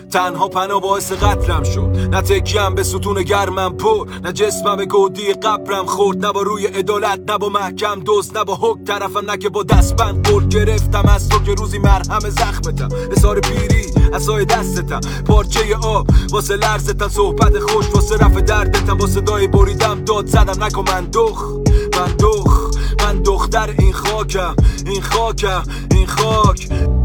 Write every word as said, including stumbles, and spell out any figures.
تنها پناه باعث قتلم شد، نه تکیم به ستون گرمم پر، نه جسمم به گودی قبرم خورد، نه با روی عدالت، نه با محکم دوست، نه با حک طرفم، نه که با دستبند قول گرفتم از تو که روزی مرهم زخمتم، حسار پیری عصای دستتم، پارچه آب واسه لرزتم، صحبت خوش واسه رفع دردتم، با صدای بریدم داد زدم نکن من دخ من دخ من دختر این خاکم این خاکم این خاک